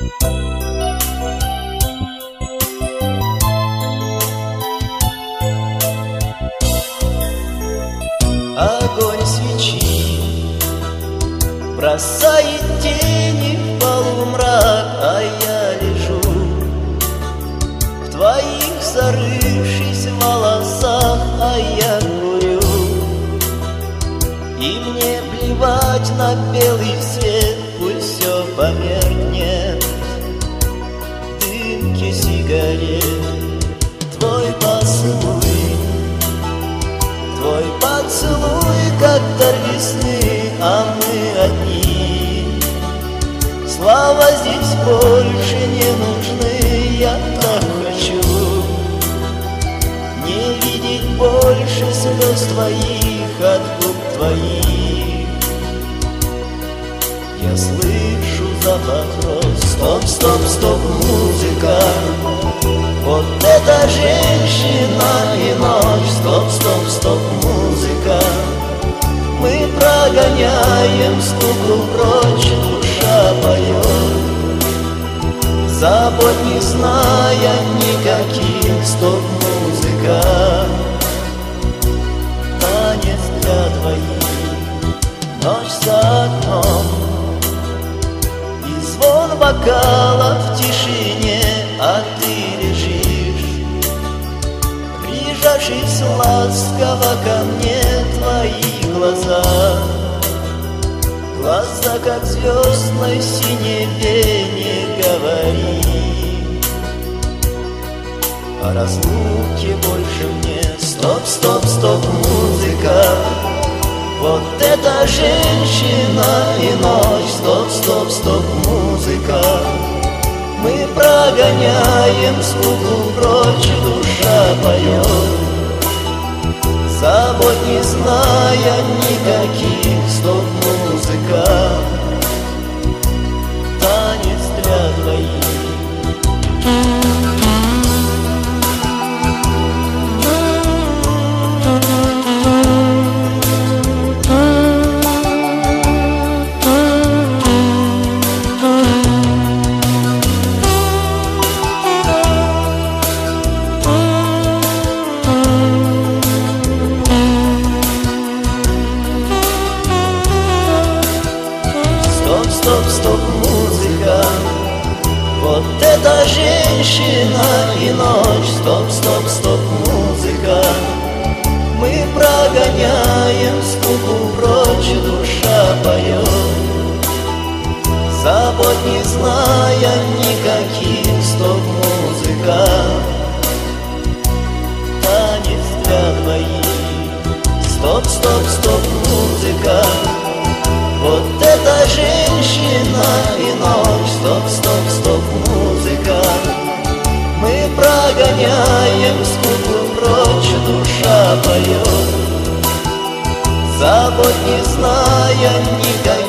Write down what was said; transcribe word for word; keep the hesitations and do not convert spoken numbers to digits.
Огонь свечи бросает тени в полумрак, а я лежу в твоих зарывшись волосах, а я курю. И мне плевать на белый свет, пусть все померкнет в дымке сигарет. Твой поцелуй, твой поцелуй, как дар весны, а мы одни. Слова здесь больше не нужны, я так хочу не видеть больше слез твоих от губ твоих. Я слышу запах роз. Стоп, стоп, стоп, музыка, вот эта женщина и ночь. Стоп, стоп, стоп, музыка, мы прогоняем скуку прочь, душа поет, забот не зная никаких. Стоп, музыка, танец для двоих, ночь за окном, и звон бокала в тишине, а ты лежишь, прижавшись ласково ко мне. Твои глаза, глаза, как звездной синеве, не говори о разлуке больше мне. Стоп, стоп, стоп, музыка, вот эта женщина и ночь. Стоп, стоп, стоп, музыка, мы прогоняем скуку прочь, душа поет, забот не зная никаких. Стоп, музыка, танец для двоих. Стоп, стоп, музыка, вот эта женщина и ночь. Стоп, стоп, стоп, музыка, мы прогоняем скуку прочь, душа поет, забот не зная никаких. Стоп, музыка, танец для двоих. Стоп, стоп, стоп, музыка, вот эта женщина и ночь. Стоп, стоп, стоп, музыка, мы прогоняем скуку прочь, душа поет, забот не зная никаких.